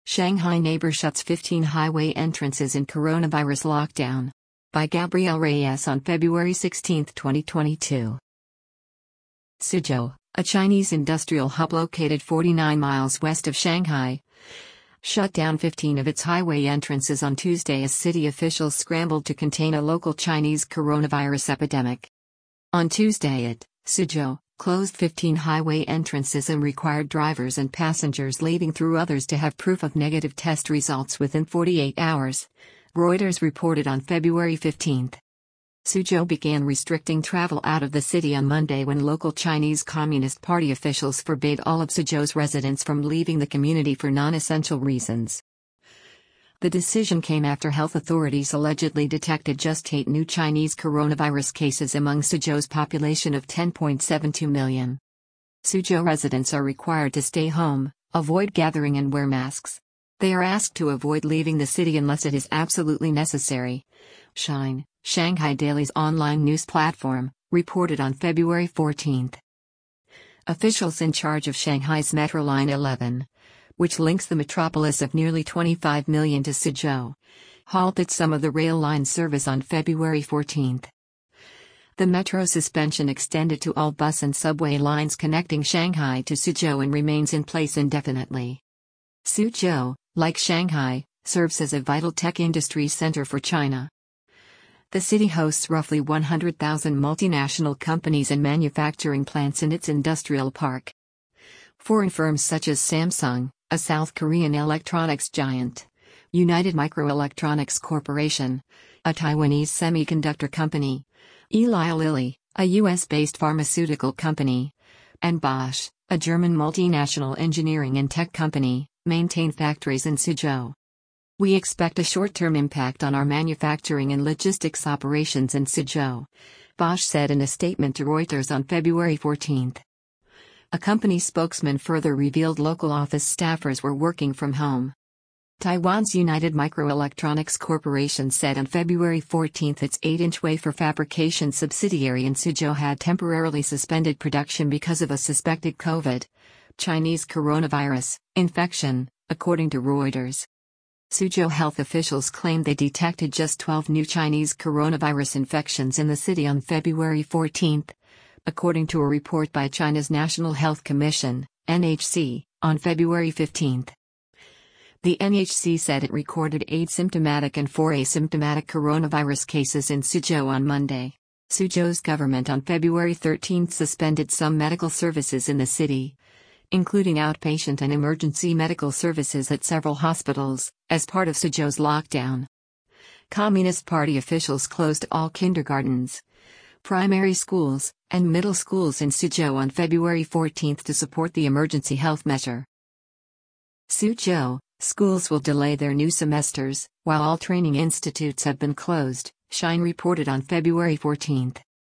Shanghai neighbor shuts 15 highway entrances in coronavirus lockdown. By Gabriel Reyes on February 16, 2022. Suzhou, a Chinese industrial hub located 49 miles west of Shanghai, shut down 15 of its highway entrances on Tuesday as city officials scrambled to contain a local Chinese coronavirus epidemic. On Tuesday it, Suzhou, closed 15 highway entrances and required drivers and passengers leaving through others to have proof of negative test results within 48 hours, Reuters reported on February 15. Suzhou began restricting travel out of the city on Monday when local Chinese Communist Party officials forbade all of Suzhou's residents from leaving the community for non-essential reasons. The decision came after health authorities allegedly detected just 8 new Chinese coronavirus cases among Suzhou's population of 10.72 million. Suzhou residents are required to stay home, avoid gathering and wear masks. They are asked to avoid leaving the city unless it is absolutely necessary. Shine, Shanghai Daily's online news platform, reported on February 14. Officials in charge of Shanghai's Metro Line 11, which links the metropolis of nearly 25 million to Suzhou, halted some of the rail line service on February 14. The metro suspension extended to all bus and subway lines connecting Shanghai to Suzhou and remains in place indefinitely. Suzhou, like Shanghai, serves as a vital tech industry center for China. The city hosts roughly 100,000 multinational companies and manufacturing plants in its industrial park. Foreign firms such as Samsung, a South Korean electronics giant, United Microelectronics Corporation, a Taiwanese semiconductor company, Eli Lilly, a US-based pharmaceutical company, and Bosch, a German multinational engineering and tech company, maintain factories in Suzhou. We expect a short-term impact on our manufacturing and logistics operations in Suzhou, Bosch said in a statement to Reuters on February 14. A company spokesman further revealed local office staffers were working from home. Taiwan's United Microelectronics Corporation said on February 14 its 8-inch wafer fabrication subsidiary in Suzhou had temporarily suspended production because of a suspected Chinese coronavirus infection, according to Reuters. Suzhou health officials claimed they detected just 12 new Chinese coronavirus infections in the city on February 14, according to a report by China's National Health Commission, NHC, on February 15. The NHC said it recorded 8 symptomatic and 4 asymptomatic coronavirus cases in Suzhou on Monday. Suzhou's government on February 13 suspended some medical services in the city, including outpatient and emergency medical services at several hospitals, as part of Suzhou's lockdown. Communist Party officials closed all kindergartens, primary schools, and middle schools in Suzhou on February 14 to support the emergency health measure. Suzhou, schools will delay their new semesters, while all training institutes have been closed, Shine reported on February 14.